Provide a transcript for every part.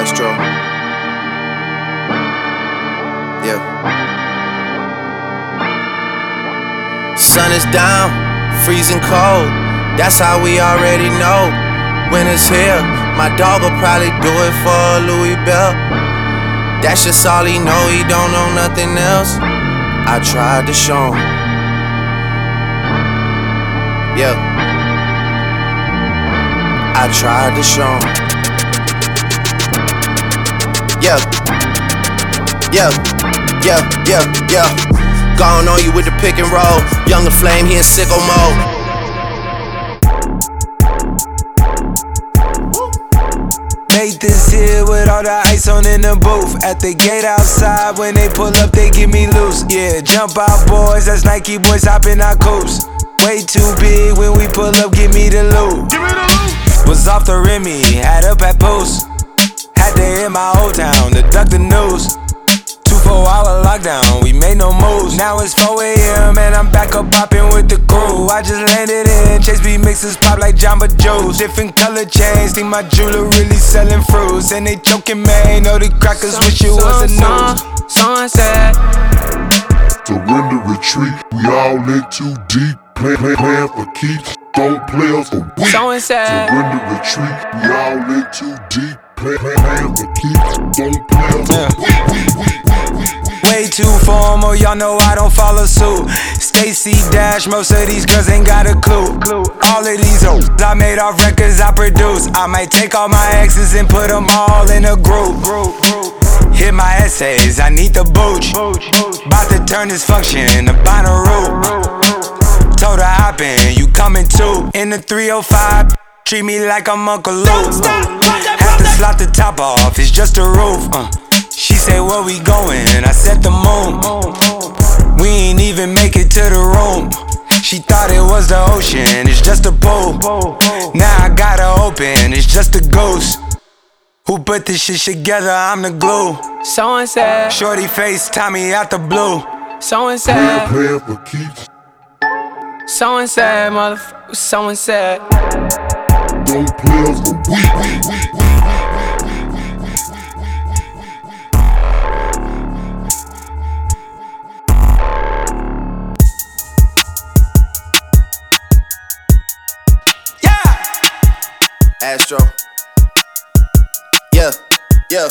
Astro. Yeah. Sun is down, freezing cold. That's how we already know. Winter's here. My dog will probably do it for a Louis Bell. That's just all he know. He don't know nothing else. I tried to show him. Yeah. I tried to show him. Yeah. Yeah. Yeah. Yeah. Yeah. Gone on you with the pick and roll. Younger Flame, he in sicko mode. Made this here with all the ice on in the booth. At the gate outside, when they pull up, they give me loose. Yeah, jump out boys, that's Nike boys hopping our coops. Way too big when we pull up, give me the loot. Was off the Remy, had up at post. Had to hit my old town to duck the news. 2-4-hour lockdown, we made no moves. Now it's 4 a.m. and I'm back up popping with the crew. I just landed in, Chase B mixes pop like Jamba Joe's. Different color chains, think my jeweler really selling fruits. And they choking me, know the crackers wish it was a news. Someone said, surrender, retreat, we all in too deep. Plan for keeps, don't play us for weak. Someone said, surrender, retreat, we all in too deep. Plan for keeps, don't play us for weak. Way too formal, y'all know I don't follow suit. Stacy Dash, most of these girls ain't got a clue. All of these hoes I made off records I produce. I might take all my exes and put them all in a group. Hit my essays, I need the booch. About to turn this function to Bonnaroo. Told her hop in, you coming too. In the 305, treat me like I'm Uncle Luke. Have to slot the top off, it's just a roof. She say, where we going? I said the moon. We ain't even make it to the room. She thought it was the ocean, it's just a pool. Now I gotta open, it's just a ghost. Who put this shit together? I'm the glue. someone said, Shorty face, Tommy out the blue. someone said, Plan for keeps, someone said, motherfucker, someone said. don't play us for weak. Astro. Yeah, yeah.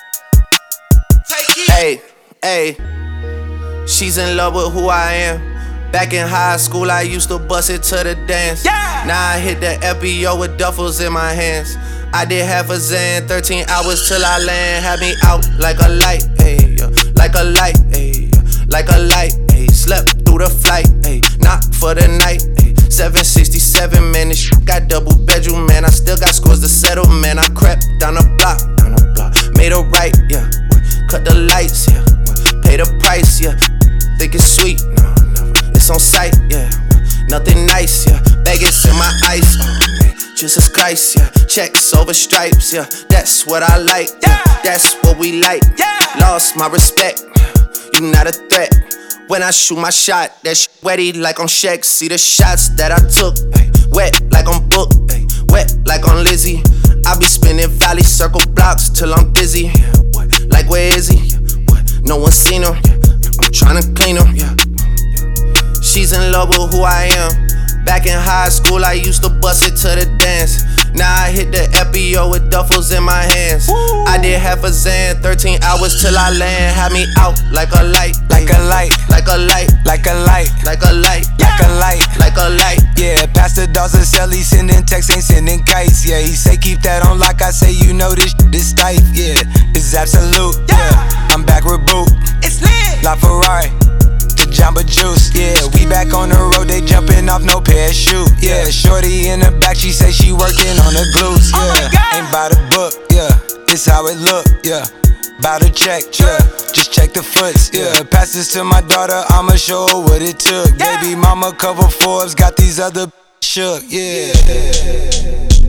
Hey, hey. She's in love with who I am. Back in high school, I used to bust it to the dance. Yeah. Now I hit the FBO with duffels in my hands. I did half a Zan, 13 hours till I land. Had me out like a light, ayy, yeah. Like a light, ayy, yeah. Like a light, ayy. Slept through the flight, ayy. Not for the night, ayy. 767, man, this shit got double bedroom, man. I still got scores to settle, man. I crept down the block, made a right, yeah. Cut the lights, yeah. Pay the price, yeah. Think it's sweet, no, never. It's on sight, yeah. Nothing nice, yeah. Vegas in my ice, oh man. Jesus Christ, yeah. Checks over stripes, yeah. That's what I like, yeah. That's what we like, yeah. Lost my respect, you not a threat. When I shoot my shot, that shit wetty like on Shaq. See the shots that I took, ay, wet like on Book, ay, wet like on Lizzie. I be spinning valley circle blocks till I'm dizzy. Yeah, what? Like where is he? Yeah, what? No one seen him. Yeah, I'm tryna clean him. Yeah, yeah. She's in love with who I am. Back in high school, I used to bust it to the dance. Now I hit the FBO with duffels in my hands. Woo. I did half a Zan, 13 hours till I land. Had me out like a light, Like a light, like a light, like a light, like a light, like a light, like a light. Yeah, Pastor Dawson sell, he sending texts, ain't sending kites. Yeah, he say keep that on lock, I say you know this tight. Yeah, it's absolute. Yeah, I'm back with Boot. It's lit. La Ferrari, the Jamba Juice. Yeah, we back on the road, they jumping off no parachute. Yeah, shorty in the back, she say she working on the glutes. Yeah, ain't by the book. Yeah, it's how it look. Yeah. Bout to check, yeah. Just check the foots, yeah. Pass this to my daughter, I'ma show her what it took. Baby mama cover Forbes, got these other shook, yeah.